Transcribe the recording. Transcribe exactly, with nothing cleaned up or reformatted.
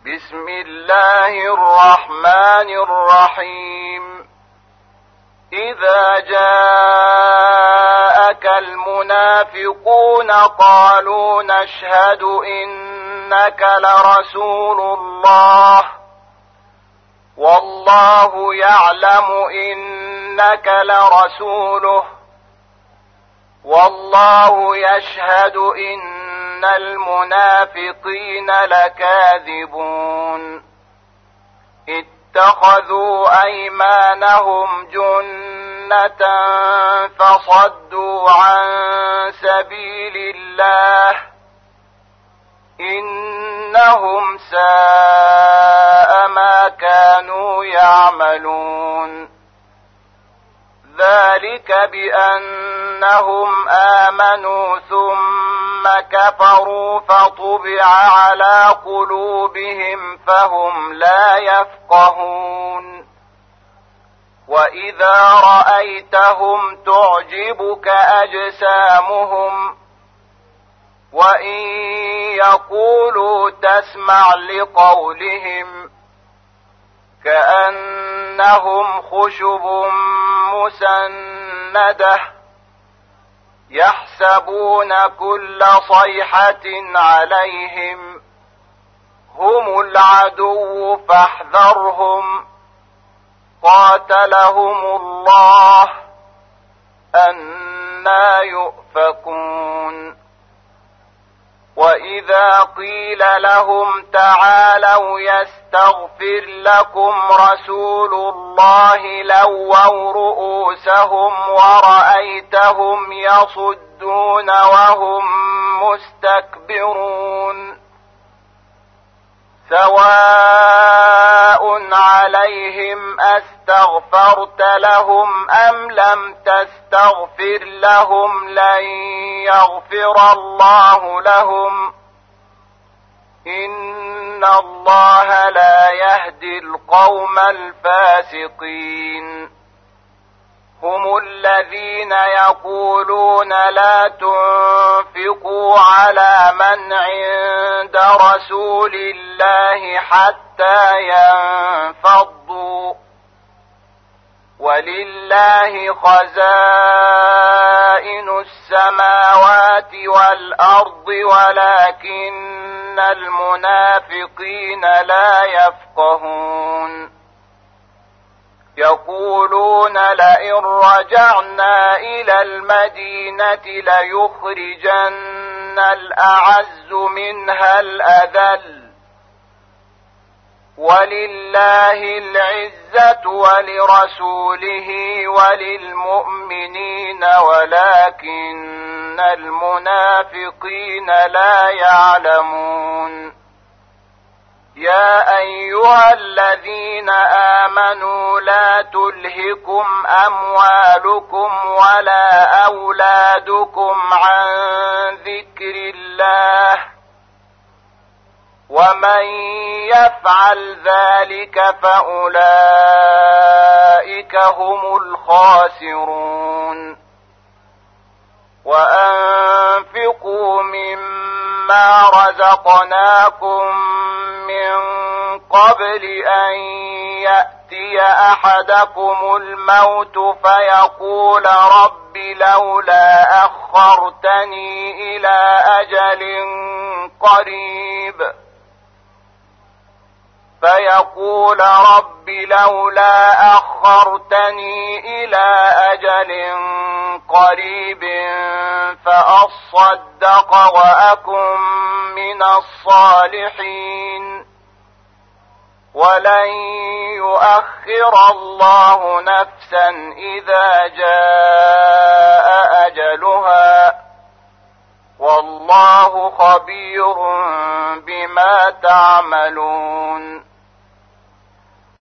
بسم الله الرحمن الرحيم إذا جاءك المنافقون قالوا نشهد إنك لرسول الله والله يعلم إنك لرسوله والله يشهد إن المنافقين لكاذبون اتخذوا أيمانهم جنة فصدوا عن سبيل الله إنهم ساء ما كانوا يعملون ذلك بأنهم آمنوا ثم كفروا فطبع على قلوبهم فهم لا يفقهون وإذا رأيتهم تعجبك أجسامهم وإن يقولوا تسمع لقولهم كأنهم خشب مسندة يحسبون كل صيحة عليهم هم العدو فاحذرهم قاتلهم الله أنى يؤفكون وإذا قيل لهم تعالوا يستغفر لكم رسول الله لووا رؤوسهم ورأيتهم يصدون وهم مستكبرون سواء عليهم أستغفرت لهم أم لم تستغفر لهم لن يغفر الله لهم إن الله لا يهدي القوم الفاسقين هم الذين يقولون لا تنفقوا على من عند رسول الله حتى ينفضوا ولله خزائن السماوات والأرض ولكن المنافقين لا يفقهون يقولون لئن رجعنا إلى المدينة ليخرجن الأعز منها الأذل ولله العزة ولرسوله وللمؤمنين ولكن المنافقين لا يعلمون يا أيها الذين آمنوا لا تلهكم أموالكم ولا أولادكم عن ذكر الله ومن يفعل ذلك فأولئك هم الخاسرون وأنفقوا مما رزقناكم من قبل أن يأتي أحدكم الموت فيقول رب لولا أخرتني إلى أجل قريب فيقول رب لولا أخرتني إلى أجل قريب فأصدق وأكن من الصالحين ولن يؤخر الله نفسا إذا جاء أجلها والله خبير بما تعملون